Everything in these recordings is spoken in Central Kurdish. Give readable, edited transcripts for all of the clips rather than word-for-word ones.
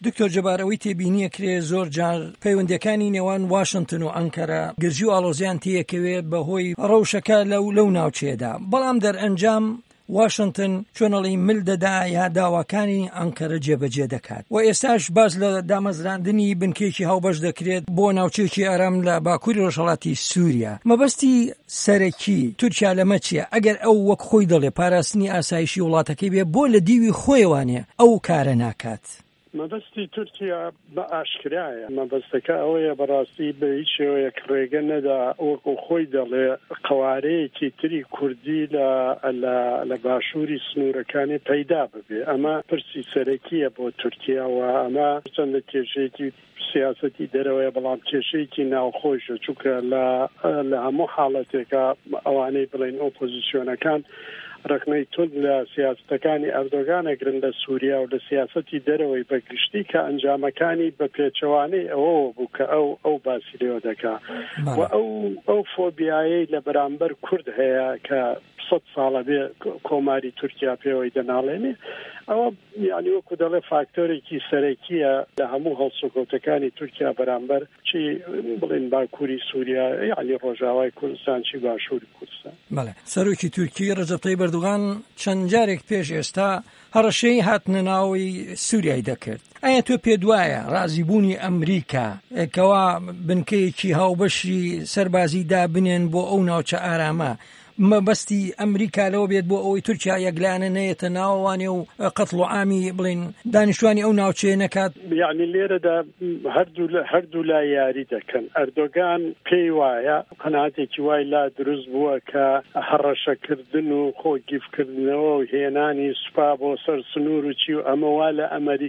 دکتۆر جەبارەوەی تێبینیە کرێ زۆر جار پەیوەندیەکانی نێوان واشنگتن و ئەنکەرە گرژی و ئاڵۆزیان تێیەکەوێت بەهۆی ڕەوشەکە لەو ناوچێدا، بەڵام دەرئەنجام واشنگتن چۆنەڵی مل دەدا یا داواکانی ئەنکەرە جێبەجێ دەکات و ئێستاش باز لە دامەزراندنی بنکێکی هاوبەش دەکرێت بۆ ناوچێکی ئارام لە باکووری ڕۆژهەڵاتی سووریا. مەبەستی سەرەکی تورکیا لەمە چییە؟ ئەگەر ئەو وەک خۆی دەڵێ پاراستنی ئاسایشی وڵاتەکەی بێ بۆ لە دیوی خۆیوانێ ئەو کارە ناکات؟ مەبەستی تورکیا بە ئاشکرایە، مەبەستەکە ئەوەیە بەڕاستی بە هیچ شێوەیەک ڕێگە نەدا وەکو خۆی دەڵێ قوارەیەکی تری کوردی لە باشووری سنوورەکانی پەیدا ببێ. ئەمە پرسی سەرەکیە بۆ تورکیا و ئەمە چەندە کێشەیەکی سیاسەتی دەرەوەیە، بەڵام کێشەیەکی ناوخۆشە، چونکە لە هەموو حاڵەتێکە ئەوانەی بڵێن ئۆپۆزیسیۆنەکان ڕقنەی تند لە سیاستەکانی ئەردۆغان ئەگرن لە سووریا و لە سیاسەتی دەرەوەی بەگشتی کە ئەنجامەکانی بە پێچەوانەی ئەوە بوو کە ئەو باسی لێوە دەکا و ئەو فۆبیایەی لە بەرامبەر کورد هەیە کە 100 ساڵە بێ کۆماری تورکیا پێوەی دەناڵێنێ، ئەوە یعنی وەکو دەڵێ فاکتۆرێکی سەرەکیە لە هەموو هەڵسوکەوتەکانی تورکیا بەرامبەر چی بڵێن باکووری سووریا یعنی ڕۆژاوای کوردستان چی باشووری کوردستان. بەڵێ سەرۆکی تورکی ڕەجەب تەیب ئەردوغان چەند جارێک پێش ئێستا هەڕەشەی هاتنە ناوی سووریای دەکرد. ئایا تۆ پێ دوایە ڕازیبوونی ئەمریکا کەوا بنکەیەکی هاوبەشی سەربازی دابنێن بۆ ئەو ناوچە ئارامە مەبەستی ئەمریکا لەوە بێت بۆ ئەوەی تورکیا یەکلانە نەیەتە ناوەوانێ و قەتڵ و عامی بڵێن دانیشتوانی ئەو ناوچەیە نەکات؟ یعنی لێرەدا هەردوو لا یاری دەکەن. ئەردۆغان پێی وایە قەناعەتێکی وای لا دروست بووە کە هەڕەشەکردن و خۆگیفکردنەوە و هێنانی سوپا بۆ سەر سنوور و چی و ئەمە وا لە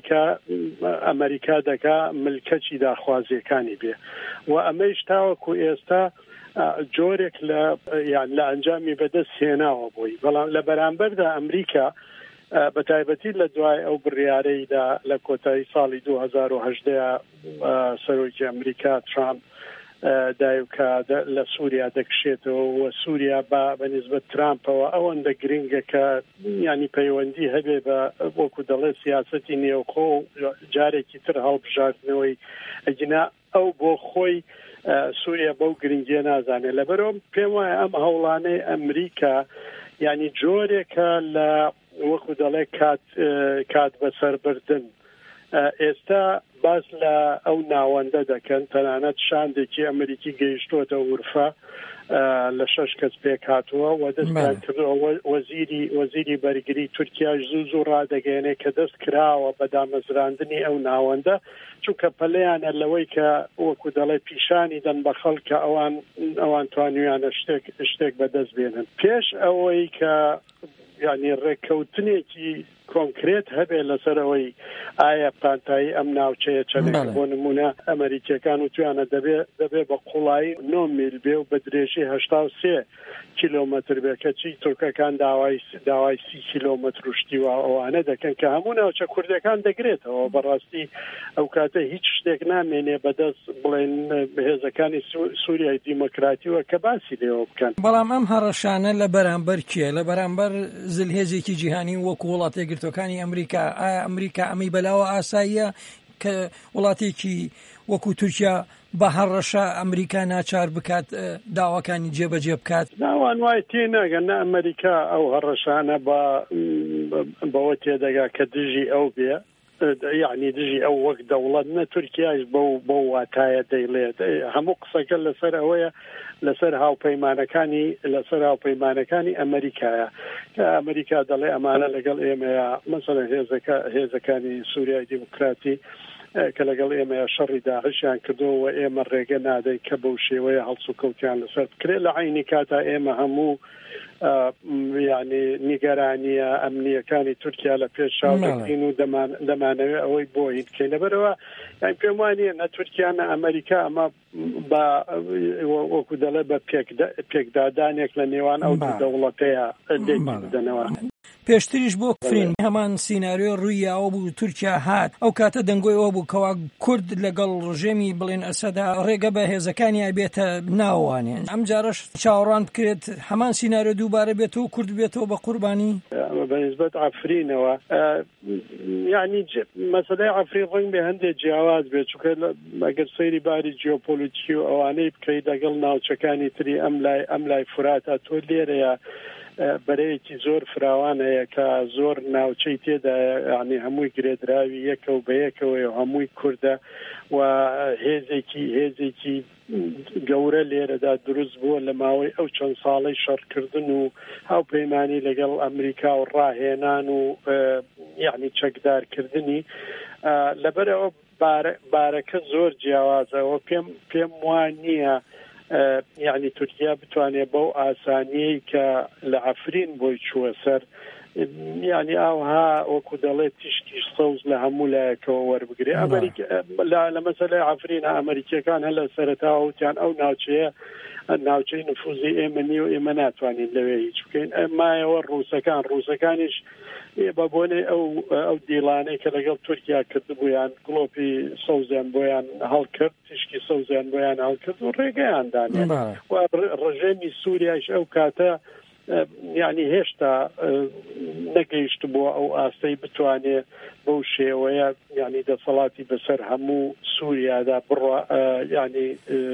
ئەمریکا دەکا ملکەچی داخوازیەکانی بێ و ئەمەش تاوەکو ئێستا جۆرێک لە ئەنجامی بەدەست هێناوە بووی. بەڵام لە بەرامبەردا ئەمریکا بە تایبەتی لە دوای ئەو بڕیارەیدا لە کۆتایی ساڵی 2018 سەرۆکی ئەمریکا ترامپ دایوکە لە سووریا دەکشێتەوە و سووریا بە نسبەت ترامپەوە ئەوەندە گرنگە کە ینی پەیوەندی هەبێ بە وەکو دەڵێ سیاسەتی نێوخۆ و جارێکی تر هەڵبژاردنەوەی ئەگینا ئەو بۆ خۆی سووریا بەو گرنگیە نازانێت. لەبەرەوە پێم وایە ئەم هەوڵانەی ئەمریکا ینی جۆرێکە لە وەکو دەڵێ کات بەسەربردن. ئێستا باس لە ئەو ناوەندە دەکەن، تەنانەت شاندێکی ئەمریکی گەیشتۆتە ورفە لە 6 کەس پێک هاتووە و دەستیان کردەوە وەزیری بەرگری تورکیاش زوو ڕادەگەێنێ کە دەست کراوە بە دامەزراندنی ئەو ناوەندە، چونکە پەلەیانە لەوەی کە وەکو دەڵێ پیشانی دەن بە خەڵکە ئەوان توانیانە شتێک بەدەست بێنن پێش ئەوەی کە یعنی ڕێککەوتنێکی کۆنکرێت هەبێ لەسەرەوەی ئایا پانتایی ئەم ناوچەیە چەندێک بۆ نمونە ئەمریکیەکان و توانە دەبێ بە قوڵایی 9 میل بێ و بە درێژی 83 کیلۆمەتر بێ کەچی تورکەکان داوای 30 کیلۆمەتر شتی و ئەوانە دەکەن کە هەموو ناوچە کوردەکان دەگرێتەوە. بەڕاستی ئەو کاتە هیچ شتێک نامێنێ بەدەست بڵێن هێزەکانی سووریای دیموکراتیوە کە باسی لێەوە بکەن. بەڵام ئەم هەڕەشانە لە بەرامبەر کێ؟ لە بەرامبەر زلهێزێکی جیهانی وەکو وڵاتە یەکگرتوەکانی ئەمریکا. ئایا ئەمریکا ئەمەی بەلاوە ئاساییە کە وڵاتێکی وەکو تورکیا بە هەڕەشە ئەمریکا ناچار بکات داواکانی جێبەجێ بکات؟ ناوان وای تێ ناگەن نە ئەمریکا ئەو هەڕەشانە بەوە تێدەگا کە دژی ئەو بێ، یعنی دژی ئەو وەک دەوڵەت نە تورکیاش بەو واتایە دەیڵێت. هەموو قسەکە لەسەر ئەوەیە لەسەر هاوپەیمانەکانی ئەمریکایە کە ئەمریکا دەڵێ ئەمانە لەگەڵ ئێمەیە مەسەڵەن هێزەکانی سووریای دیموکراتی کە لەگەڵ ئێمەیە شەڕی داعشیان کردەوە ئێمە ڕێگە نادەین کە بەو شێوەیە هەڵسوکەوتیان لەسەر بکرێت. لە عینی کاتا ئێمە هەموو یعنی نیگەرانیە ئەمنیەکانی تورکیا لە پێش چاودەکەین و دەمانەوێت ئەوەی بۆ هیچ بکەین. لەبەرەوە پێم وانە نە تورکیا نە ئەمریکا ئەمە بە وەکو دەڵێ بە پێکدادانێک لە نێوان ئەو دوو دەوڵەتەیە دەنەوە. پێشتریش بۆ فرین هەمان سیناریۆ ڕوویاوە بوو تورکیا هات ئەو کاتە دەنگۆی ئەوە بوو کەوا کورد لەگەڵ ڕژێمی بڵێن ئەسەدا ڕێگە بە هێزەکانی بێتە ناوانێن ئەم جارش چاوەڕوان بکرێت هەمان سیناریۆ دووبارە بێتەوە کورد بێتەوە بە قوربانی بەنسبەت عەفرینەوە یعنی مەسەلەی عەفرین ڕەنگ بێ هەندێک جیاواز بێت چونکە ئەگەر سەیری باری جیۆپۆلیتیکی و ئەوانەی بکەی لەگەڵ ناوچەکانی تری ئەم لای فوراتە تۆ لێرەیە بەرەیەکی زۆر فراوان هەیە کە زۆر ناوچەی تێدا یعنی هەمووی گرێدراوی یەکە و بە یەکەوە هەمووی کوردە و هێزێکی گەورە لێرەدا دروست بووە لە ماوەی ئەو چەند ساڵەی شەڕکردن و هاوپەیمانی لەگەڵ ئەمریکا و ڕاهێنان و یعنی چەکدارکردنی لەبەرەوە بارەکە زۆر جیاوازەوە پێم وان نییە یعنی تورکیا بتوانێت بەو ئاسانیەی کە لە عەفرین بۆی چووە سەر یعنی ئەوها وەکو دەڵێت تیشکی سەوز لە هەموو لایەکەوە وەربگرێ لە مەسەلەی عەفرینە ئەمریکیەکان هەر لە سەرەتاوە وتیان ئەو ناوچەی نفوزی ئێمە نیە و ئێمە ناتوانین لەوێ هیچ بکەین مایەوە ڕووسەکانیش بە بۆنێ ئەو دیڵانەی کە لەگەڵ تورکیا کردبوویان گڵۆپی سەوزیان بۆیان هەڵکرد تشکی سەوزیان بۆیان هەڵکرد و ڕێگەیان دانێ و ڕژێمی سووریاش ئەو کاتە یعنی هێشتا نەگەیشت بووە ئەو ئاستەی بتوانێ بەو شێوەیە یعنی دەسەڵاتی بەسەر هەموو سووریادا بڕە یعنی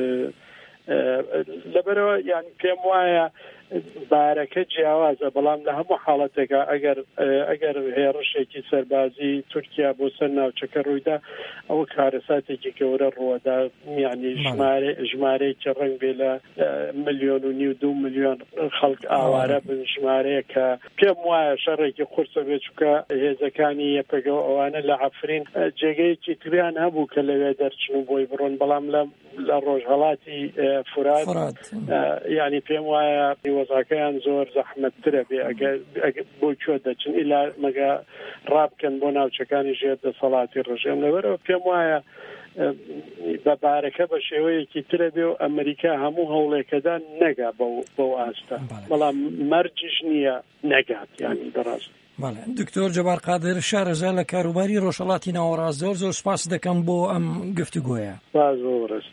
لەبەرەوە یعنی پێم وایە بارەکە جیاوازە بەڵام لە هەموو حاڵەتێکە ئەگەر هێرشێکی سەربازی تورکیا بۆ سەر ناوچەکە ڕوویدا ئەوە کارەساتێکی گەورە ڕوەدا یعنی ژمارەیەکی ڕەنگ بێ لە 1.5 ملیۆن و 2 ملیۆن خەڵک ئاوارە بن ژمارەیە کە پێم وایە شەڕێکی قورسە بێت چونکە هێزەکانی یەکەگە ئەوانە لە عەفرین جێگەیەکی تریان هەبوو کە لەوێ دەرچن و بۆی بڕۆن بەڵام لە ڕۆژهەڵاتی فورات یعنی پێم وایە وەزاکەیان زۆر زەحمەتترە بێ بۆ کوێ دەچن ئیلا مەگە ڕابکەن بۆ ناوچەکانی ژێر دەسەڵاتی ڕژێم لەبەرەوە پێم وایە بە بارەکە بە شێوەیەکی ترە بێ و ئەمریکا هەموو هەوڵێکەدا نەگا بەو ئاستە بەڵام مەرجش نییە نەگات یانی بەڕاست دکتۆر جەبار قادر شارەزا لە کاروباری ڕۆژهەڵاتی ناوەڕاست زۆر سپاس دەکەم بۆ ئەم گفتوگۆیە.